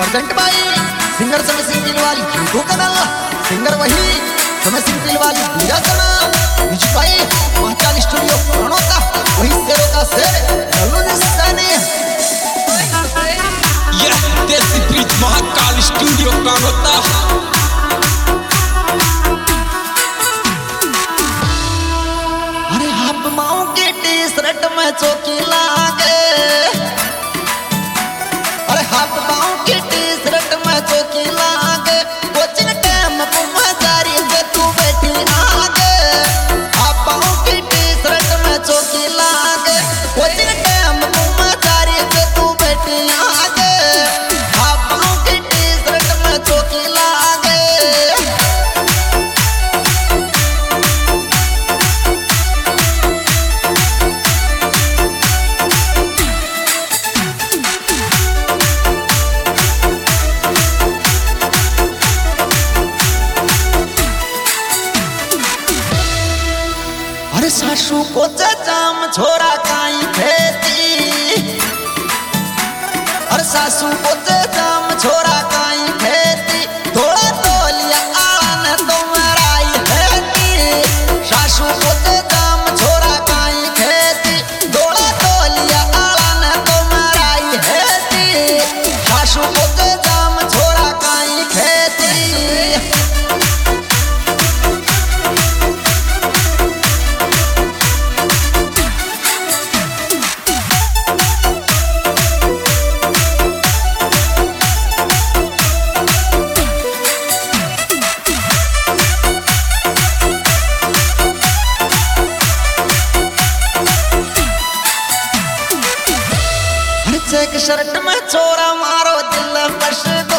Present बाई singer समय सिंह दिलवाली दो कनल singer वही समय सिंह दिलवाली दूजा कनल बीच बाई महाकाल स्टूडियो प्रणोता वही शेरों का शेर लल्लू निस्तानी। यह देसी ब्रिज महाकाल स्टूडियो प्रणोता। अरे हाफ माऊ की टी शर्ट में चौकी लागे, अरे हाफ माऊ की टी शर्ट में चौकी लागे, कोचिंग टाइम में जारी से तू बैठी आगे। हाफ माऊ की टी शर्ट में चौकी लागे, कोचिंग टाइम में जारी से तू बैठी आगे। हाफ माऊ की टी शर्ट में चौकी लागे। अरे सासू को जाम छोरा काई खेती, अरे सासू को जाम छोरा काई खेती, थोड़ा तोलिया आन तो मराई खेती। सासू को जाम छोरा काई खेती, थोड़ा तोलिया आन तो मराई खेती। सासू को जाम छोरा काई खेती। चेक शर्ट में छोरा मारो दिल बस दो,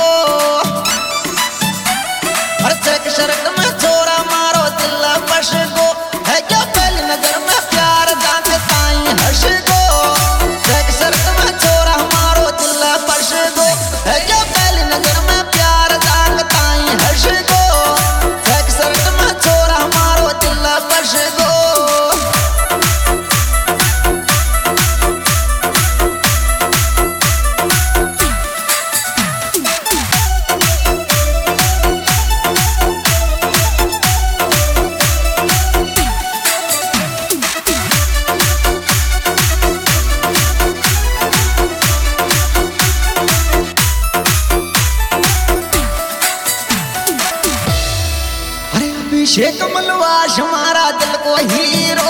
अरे चेक शर्ट में छोरा मारो दिल बस दो, है क्या पहली नजर में प्यार जानता ही हर्ष दो। चेक शर्ट में छोरा मारो दिल बस दो, है क्या पहली नजर में प्यार जानता ही हर्ष दो। चेक शर्ट में छोरा मारो दिल बस दो। अभिषेक मलवास हमारा दिल को हीरो,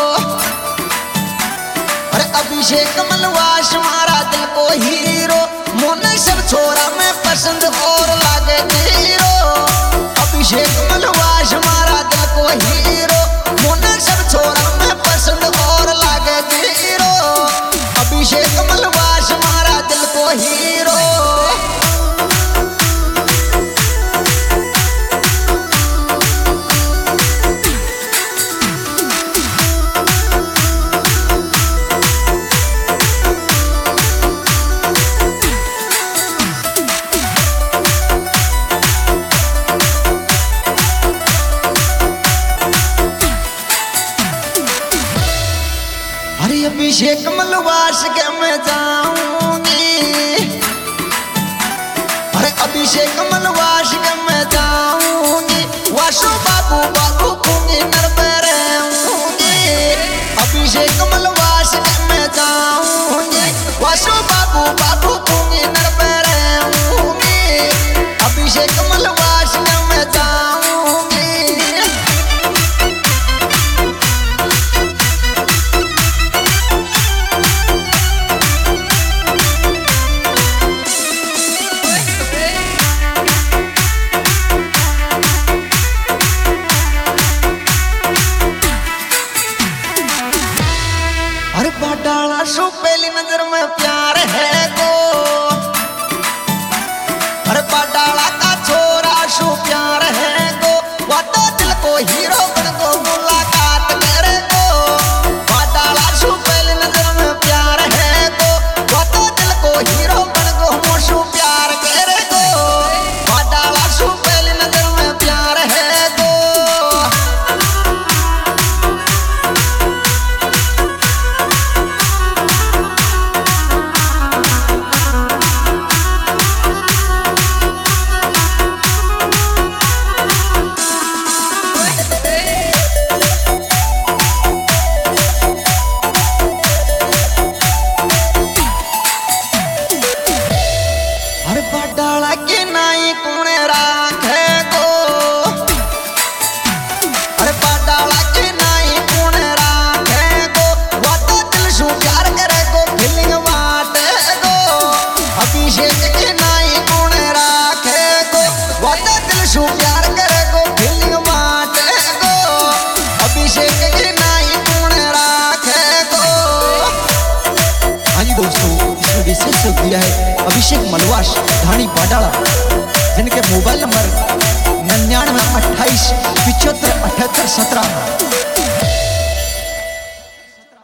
अरे अभिषेक मलवास हमारा दिल को हीरो, मोने सब छोरा में पसंद और लागे हीरो। अभिषेक मलवास हमारा दिल को हीरो, मोने सब छोरा में पसंद और लागे हीरो। अभिषेक मलवास हमारा दिल को हीरो। अभिषेक मलवास के मैं जाऊंगी, अरे अभिषेक मलवास के मैं जाऊंगी, वासु बाबू बाबू खूंगी नरबर रहूंगी। अभिषेक मलवास के मैं जाऊंगी, वासु बाबू बाबू खूंगी नरबर रहूंगी। अभिषेक मलवास के मैं जाऊंगी। फीलिंग बाटे गो अभिषेक के नाई गुण राखे गो वादा दिल शू प्यार करे गो फीलिंग बाटे गो अभिषेक के नाई गुण राखे गो। हाँ जी दोस्तों, इसमें विशेष योग दिया है अभिषेक मलवाश धानी बाडाला, जिनके मोबाइल नंबर 99 28 75 78 17।